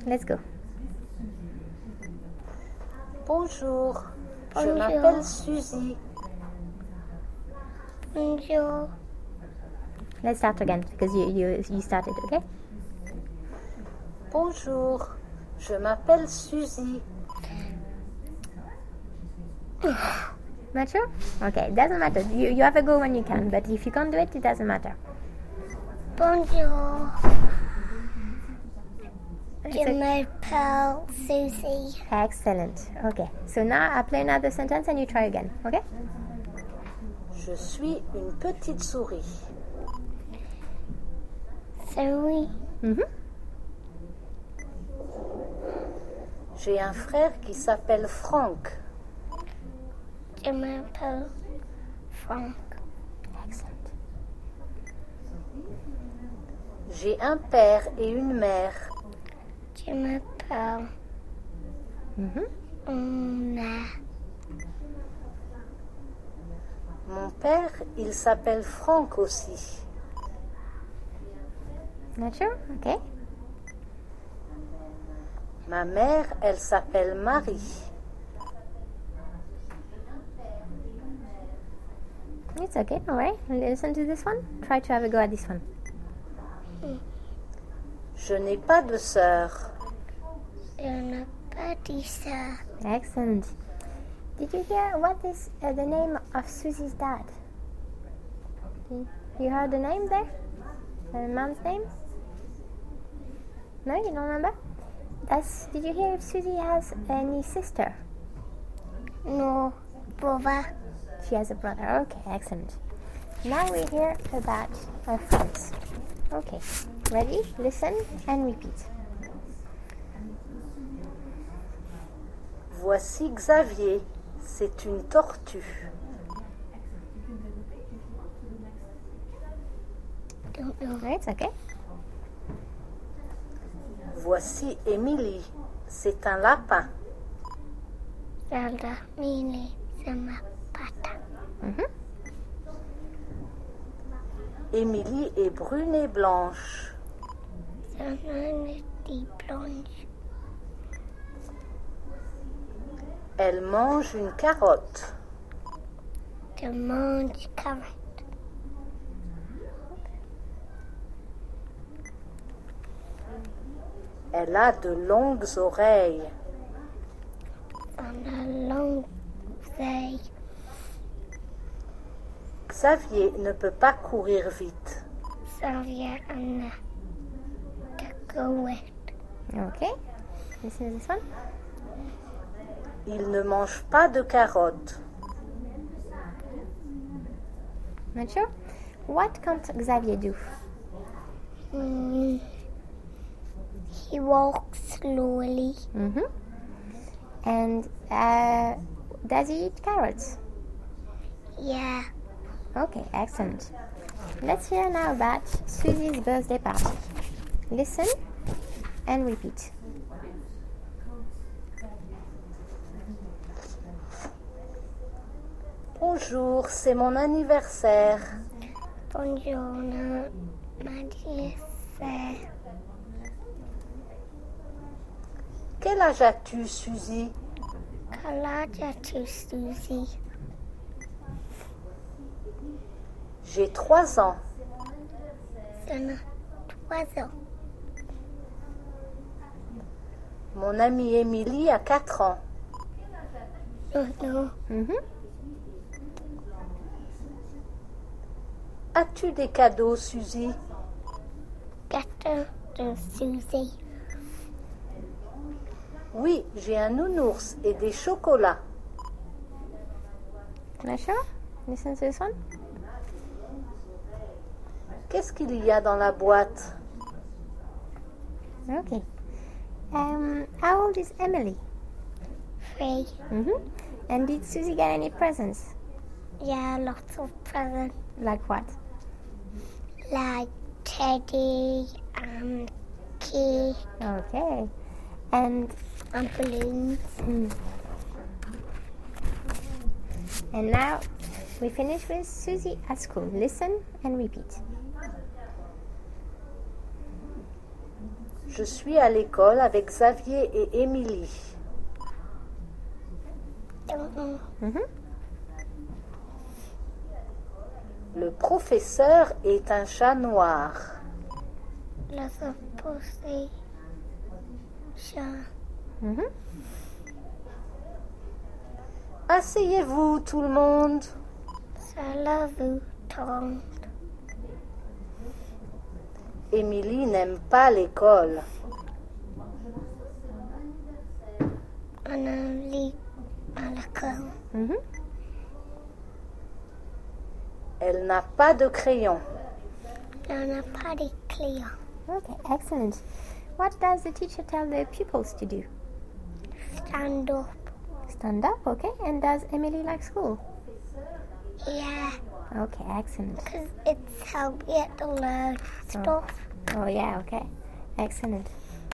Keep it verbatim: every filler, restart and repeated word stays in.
let's go. Bonjour, je Bonjour. m'appelle Suzy. Bonjour. Let's start again because you you you started, okay? Bonjour, je m'appelle Suzy. Not sure? Okay, it doesn't matter. You you have a go when you can, but if you can't do it, it doesn't matter. Bonjour. It's Je okay. m'appelle Susie. Excellent. Okay, so now I play another sentence and you try again, okay? Je suis une petite souris. Sorry. Mm-hmm. J'ai un frère qui s'appelle Franck. Je m'appelle Frank. Excellent. J'ai un père et une mère. Je m'appelle Mm-hmm. Anna. Mon père, il s'appelle Franck aussi. Not sure? Okay. Ma mère, elle s'appelle Marie. It's okay, alright. Listen to this one. Try to have a go at this one. Je n'ai pas de sœur. Je n'ai pas dit ça. Excellent. Did you hear what is uh, the name of Susie's dad? You, you heard the name there? The mom's name? No, you don't remember? That's, did you hear if Susie has any sister? No, brother. She has a brother. Okay, excellent. Now we hear about her friends. Okay, ready? Listen and repeat. Voici Xavier. C'est une tortue. Don't know. Right, it's okay. Voici Émilie. C'est un lapin. Zelda, Mini, Zama, Pata. Mm-hmm. Émilie est brune et blanche. Zama, die Blanche. Elle mange une carotte. De mange carrot. Elle a de longues oreilles. On a long day. Xavier ne peut pas courir vite. Xavier Anna. To go with. Okay. Listen to this one. Il ne mange pas de carottes. Not sure? What can't Xavier do? Mm. He walks slowly. Mm-hmm. And uh, does he eat carrots? Yeah. Okay, excellent. Let's hear now about Susie's birthday party. Listen and repeat. Bonjour, c'est mon anniversaire. Buongiorno, Maddie. Quel âge as-tu, Suzy? Kalaja to Susie. J'ai trois ans. Sana Twazo. Mon amie Émilie a quatre ans. No, no. Mm-hmm. As-tu des cadeaux, Suzy? Gata to Susie. Oui, j'ai un nounours et des chocolats. Not sure? Listen to this one. Qu'est-ce qu'il y a dans la boîte? Okay. Um, how old is Emily? Three. Mm-hmm. And did Susie get any presents? Yeah, lots of presents. Like what? Like teddy and key Okay. And and balloons. mm. And now we finish with Susie at school. Listen and repeat. Je suis à l'école avec Xavier et Émilie. Don't know. Mhm. Le professeur est un chat noir. Lots of pussy. Chat. Mhm. Asseyez-vous tout le monde. Salavu. Tom. Émilie n'aime pas l'école. Anali. Alaka. Mhm. Elle n'a pas de crayon. Nana party clear. Okay, excellent. What does the teacher tell the pupils to do? Stand up. Stand up, okay? And does Emily like school? Yeah. Okay, excellent. Because it's how we get to learn stuff. Oh, yeah, okay. Excellent.